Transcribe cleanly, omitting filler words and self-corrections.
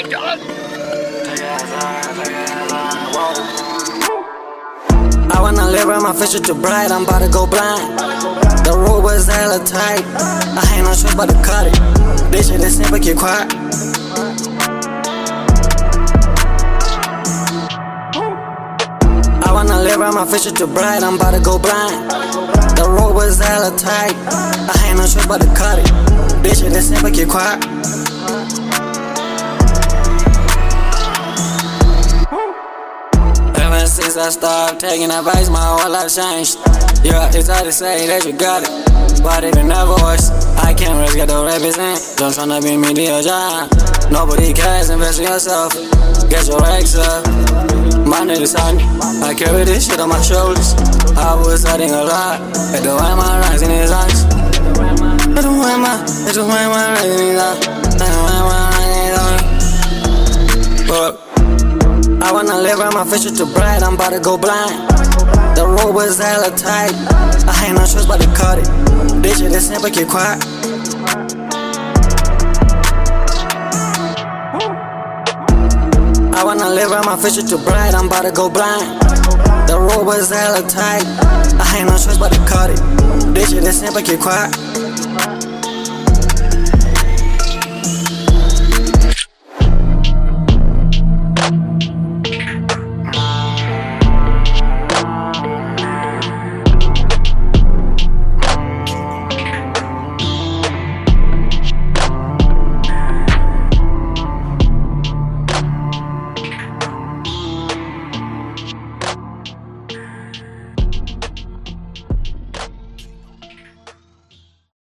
I wanna live where my future too bright, I'm about to go blind. The road was hella tight, I ain't no choice but to cut it. This shit is simple, keep quiet. I wanna live where my future too bright, I'm about to go blind. The road was hella tight, I ain't no choice but to cut it. This shit is simple, keep quiet. Ever since I started taking advice, my whole life changed. Yeah, it's hard to say that you got it, but if you never was, I can't risk it to represent. Don't tryna be mediocre. Nobody cares, invest in yourself. Get your ex up. My niggas on me, I carry this shit on my shoulders. I was hurting a lot, had to wear my rise in his eyes. Had to wear my rise in his eyes. But I wanna live where my future too bright, I'm about to go blind. The road was hella tight, I ain't no choice but to cut it. This shit is simple, keep quiet. I wanna live where my future too bright, I'm about to go blind. The road was hella tight, I ain't no choice but to cut it. This shit is simple, keep quiet.